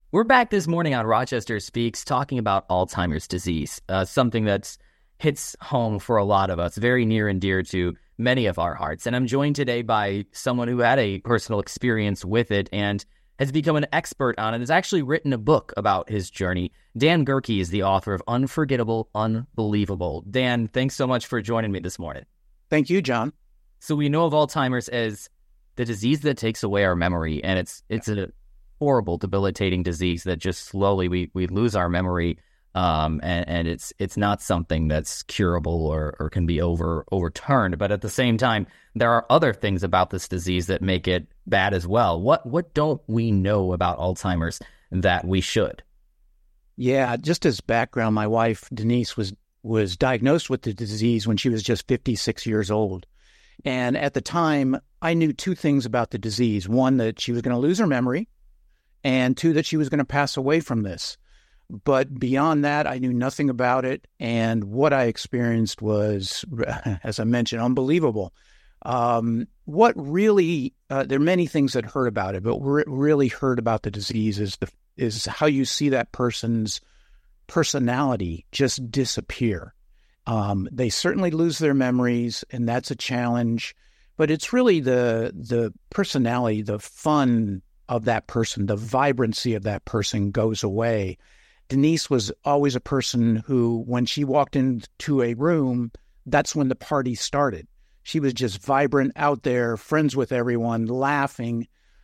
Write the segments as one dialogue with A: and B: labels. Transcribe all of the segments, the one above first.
A: We're back this morning on Rochester Speaks talking about Alzheimer's disease, something that hits home for a lot of us, very near and dear to many of our hearts. And I'm joined today by someone who had a personal experience with it and has become an expert on it, has actually written a book about his journey. Dan Gehrke is the author of Unforgettable, Unbelievable. Dan, thanks so much for joining me this morning.
B: Thank you, John.
A: So we know of Alzheimer's as the disease that takes away our memory, and it's a horrible, debilitating disease that just slowly we lose our memory, and it's not something that's curable or can be overturned. But at the same time, there are other things about this disease that make it bad as well. What don't we know about Alzheimer's that we should?
B: Yeah, just as background, my wife Denise was diagnosed with the disease when she was just 56 years old. And at the time, I knew two things about the disease. One, that she was going to lose her memory, and two, that she was going to pass away from this. But beyond that, I knew nothing about it. And what I experienced was, as I mentioned, unbelievable. What really, there are many things that hurt about it, but what really hurt about the disease is how you see that person's personality just disappear. They certainly lose their memories, and that's a challenge. But it's really the personality, the fun of that person, the vibrancy of that person goes away. Denise was always a person who, when she walked into a room, that's when the party started. She was just vibrant out there, friends with everyone, laughing.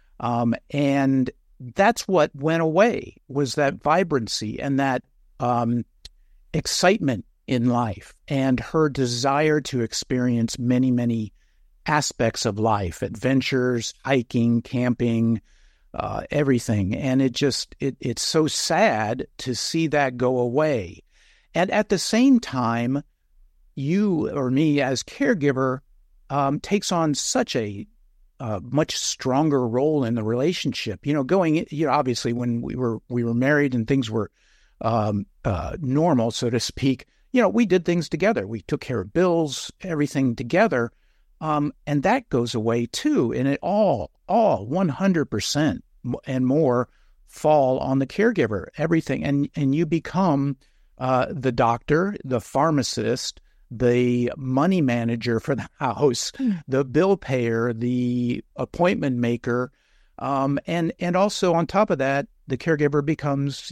B: And that's what went away, was that vibrancy and that excitement in life and her desire to experience many, many aspects of life, adventures, hiking, camping, everything. And it's so sad to see that go away. And at the same time, you or me as caregiver takes on such a much stronger role in the relationship. Obviously when we were married and things were normal, so to speak, we did things together. We took care of bills, everything together. And that goes away too. And it all 100% and more fall on the caregiver, everything. And you become the doctor, the pharmacist, the money manager for the house, the bill payer, the appointment maker. And also on top of that, the caregiver becomes,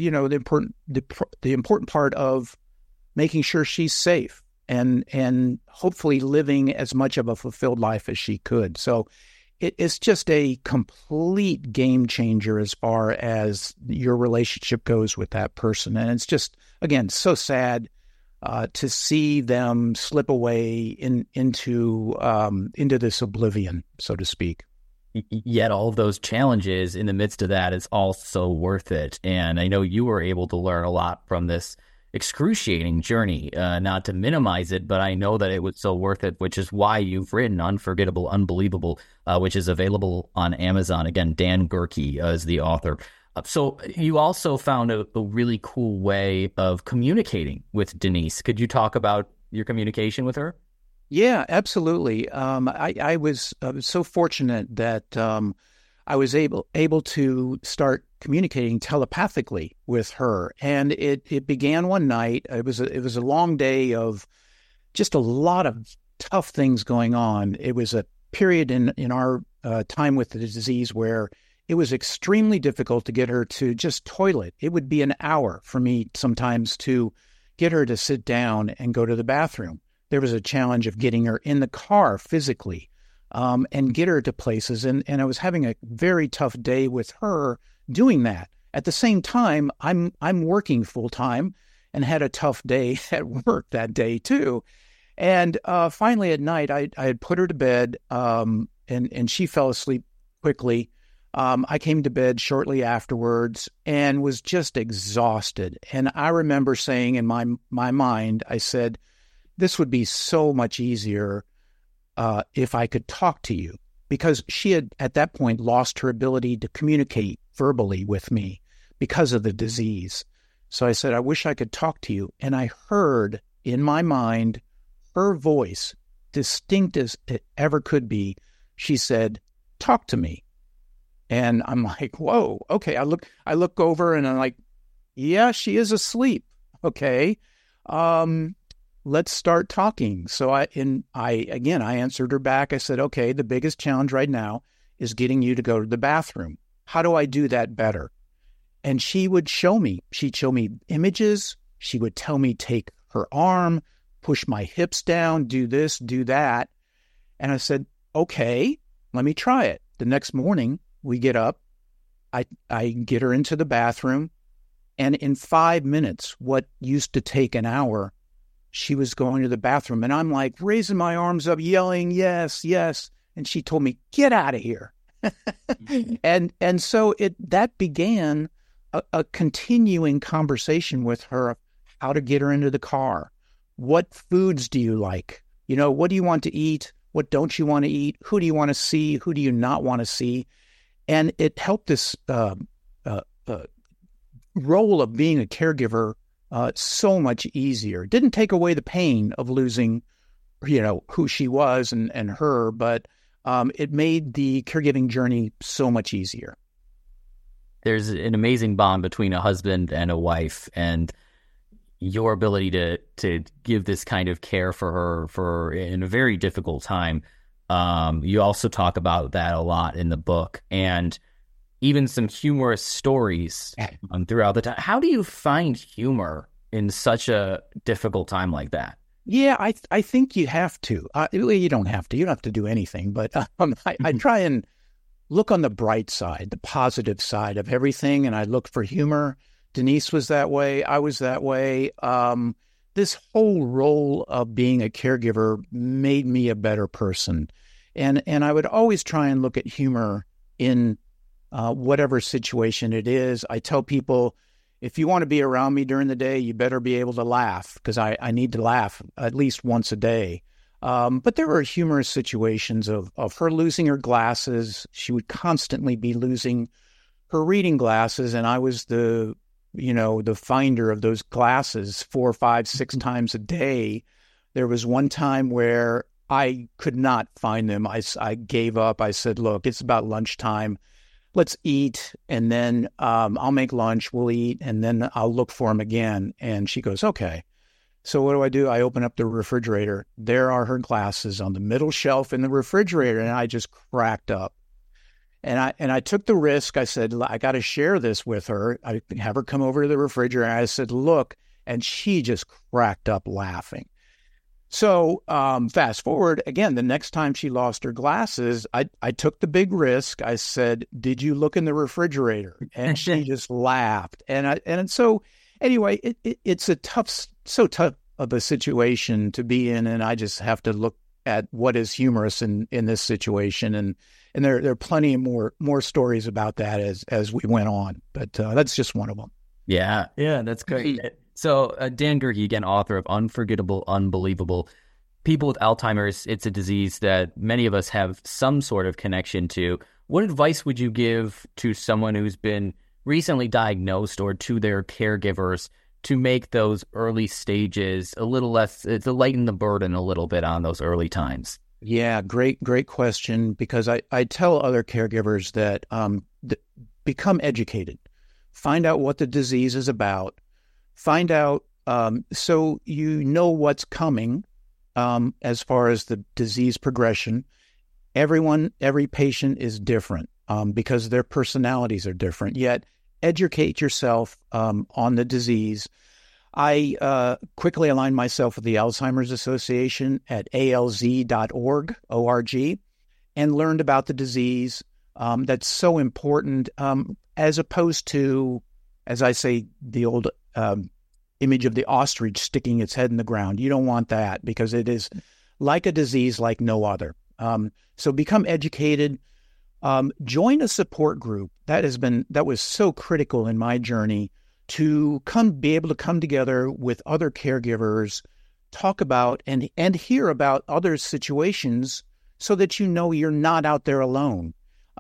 B: the important part of making sure she's safe and hopefully living as much of a fulfilled life as she could. So it's just a complete game changer as far as your relationship goes with that person. And it's just, again, so sad to see them slip away into this oblivion, so to speak.
A: Yet all of those challenges in the midst of that is also worth it. And I know you were able to learn a lot from this excruciating journey, not to minimize it, but I know that it was so worth it, which is why you've written Unforgettable, Unbelievable, which is available on Amazon. Again, Dan Gehrke is the author. So you also found a really cool way of communicating with Denise. Could you talk about your communication with her?
B: Yeah, absolutely. I was so fortunate that I was able to start communicating telepathically with her, and it began one night. It was a long day of just a lot of tough things going on. It was a period in our time with the disease where it was extremely difficult to get her to just toilet. It would be an hour for me sometimes to get her to sit down and go to the bathroom. There was a challenge of getting her in the car physically and get her to places. And I was having a very tough day with her doing that. At the same time, I'm working full time and had a tough day at work that day too. And finally at night, I had put her to bed and she fell asleep quickly. I came to bed shortly afterwards and was just exhausted. And I remember saying in my mind, I said, this would be so much easier if I could talk to you, because she had at that point lost her ability to communicate verbally with me because of the disease. So I said, I wish I could talk to you. And I heard in my mind her voice, distinct as it ever could be. She said, talk to me. And I'm like, whoa, okay. I look over and I'm like, yeah, she is asleep. Okay. Let's start talking. So I answered her back. I said, okay, the biggest challenge right now is getting you to go to the bathroom. How do I do that better? And she would show me. She'd show me images. She would tell me, take her arm, push my hips down, do this, do that. And I said, okay, let me try it. The next morning, we get up. I get her into the bathroom. And in 5 minutes, what used to take an hour, she was going to the bathroom. And I'm like raising my arms up, yelling, yes, yes. And she told me, get out of here. And so that began a continuing conversation with her, how to get her into the car. What foods do you like? What do you want to eat? What don't you want to eat? Who do you want to see? Who do you not want to see? And it helped this role of being a caregiver so much easier. It didn't take away the pain of losing, who she was and her, but it made the caregiving journey so much easier.
A: There's an amazing bond between a husband and a wife, and your ability to give this kind of care for her in a very difficult time. You also talk about that a lot in the book, and even some humorous stories throughout the time. How do you find humor in such a difficult time like that?
B: Yeah, I think you have to. You don't have to. You don't have to do anything. But I try and look on the bright side, the positive side of everything, and I look for humor. Denise was that way. I was that way. This whole role of being a caregiver made me a better person. And I would always try and look at humor in whatever situation it is. I tell people, if you want to be around me during the day, you better be able to laugh, because I need to laugh at least once a day. But there were humorous situations of her losing her glasses. She would constantly be losing her reading glasses, and I was the finder of those glasses 4, 5, 6 times a day. There was one time where I could not find them. I gave up. I said, look, it's about lunchtime. Let's eat, and then I'll make lunch, we'll eat, and then I'll look for them again. And she goes, okay. So what do? I open up the refrigerator. There are her glasses on the middle shelf in the refrigerator, and I just cracked up. And I took the risk. I said, I got to share this with her. I have her come over to the refrigerator, and I said, look, and she just cracked up laughing. So fast forward, again, the next time she lost her glasses, I took the big risk. I said, did you look in the refrigerator? And she just laughed. And so anyway, it's so tough of a situation to be in, and I just have to look at what is humorous in this situation. And there are plenty of more stories about that as we went on, but that's just one of them.
A: Yeah, that's great. So Dan Gerke, again, author of Unforgettable, Unbelievable. People with Alzheimer's, it's a disease that many of us have some sort of connection to. What advice would you give to someone who's been recently diagnosed, or to their caregivers, to make those early stages a little less, to lighten the burden a little bit on those early times?
B: Yeah, great question, because I tell other caregivers that become educated, find out what the disease is about, find out so you know what's coming as far as the disease progression. Every patient is different because their personalities are different, yet educate yourself on the disease. I quickly aligned myself with the Alzheimer's Association at alz.org, O-R-G, and learned about the disease. That's so important, as opposed to, as I say, the old image of the ostrich sticking its head in the ground. You don't want that, because it is like a disease like no other. So become educated. Join a support group. That was so critical in my journey, to be able to come together with other caregivers, talk about and hear about other situations, so that you're not out there alone.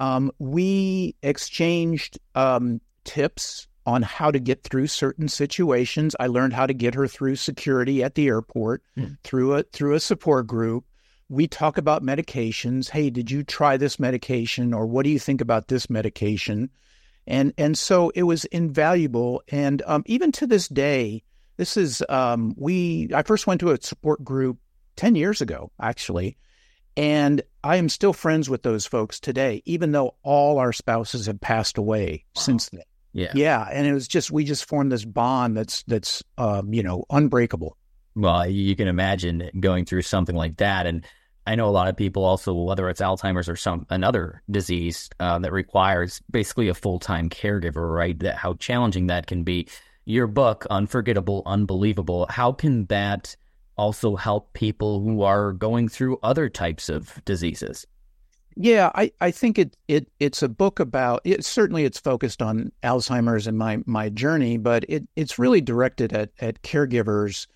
B: We exchanged tips on how to get through certain situations. I learned how to get her through security at the airport through a support group. we talk about medications. Hey, did you try this medication, or what do you think about this medication? And so it was invaluable. And even to this day, this is I first went to a support group 10 years ago, actually, and I am still friends with those folks today, even though all our spouses have passed away since then. Yeah, and it was we just formed this bond that's unbreakable.
A: Well, you can imagine going through something like that. And I know a lot of people also, whether it's Alzheimer's or another disease that requires basically a full-time caregiver, right? How challenging that can be. Your book, Unforgettable, Unbelievable, how can that also help people who are going through other types of diseases?
B: Yeah, I think it's a book about it. Certainly, it's focused on Alzheimer's and my journey, but it's really directed at caregivers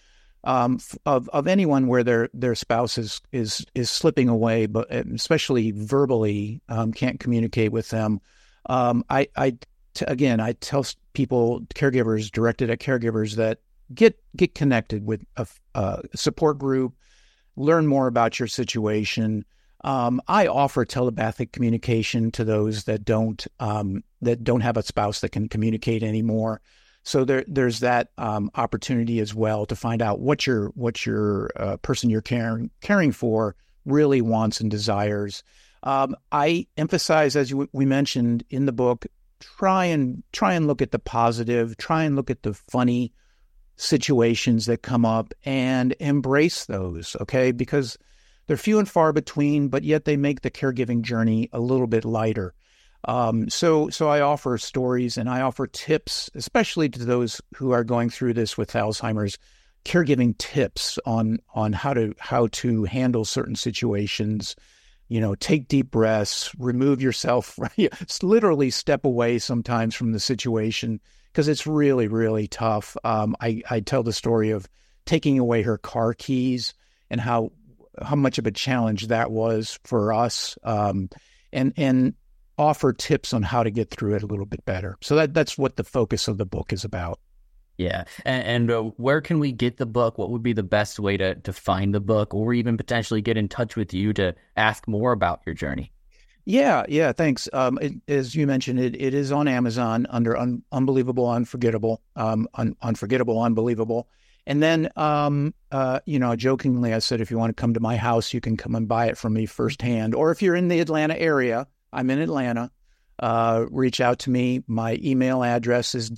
B: of anyone where their spouse is slipping away, but especially verbally can't communicate with them. I tell people, caregivers, directed at caregivers, that get connected with a support group, learn more about your situation. I offer telepathic communication to those that don't have a spouse that can communicate anymore. So there's that opportunity as well to find out what your person you're caring for really wants and desires. I emphasize, as we mentioned in the book, try and look at the positive, try and look at the funny situations that come up and embrace those, okay? Because they're few and far between, but yet they make the caregiving journey a little bit lighter. So I offer stories and I offer tips, especially to those who are going through this with Alzheimer's, caregiving tips on how to handle certain situations. Take deep breaths, remove yourself, literally step away sometimes from the situation, because it's really, really tough. I tell the story of taking away her car keys and how much of a challenge that was for us, and offer tips on how to get through it a little bit better. So that's what the focus of the book is about.
A: Yeah. And where can we get the book? What would be the best way to find the book, or even potentially get in touch with you to ask more about your journey?
B: Yeah, thanks. As you mentioned, it is on Amazon under Unbelievable, Unforgettable, Unforgettable, Unbelievable. And then, jokingly, I said, if you want to come to my house, you can come and buy it from me firsthand. Or if you're in the Atlanta area, I'm in Atlanta, reach out to me. My email address is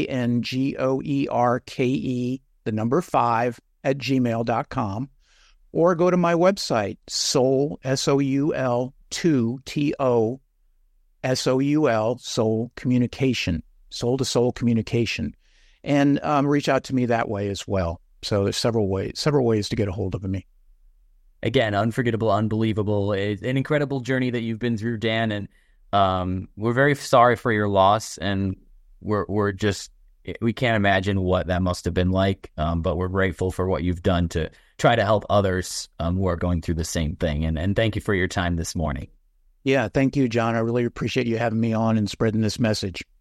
B: dangoerke, 5 @gmail.com, or go to my website, Soul, SOUL, 2 TO, SOUL, Soul Communication, Soul to Soul Communication, and reach out to me that way as well. So there's several ways to get a hold of me.
A: Again, Unforgettable, Unbelievable. It's an incredible journey that you've been through, Dan, and we're very sorry for your loss, and we can't imagine what that must have been like, but we're grateful for what you've done to try to help others who are going through the same thing. And thank you for your time this morning.
B: Yeah, thank you, John. I really appreciate you having me on and spreading this message.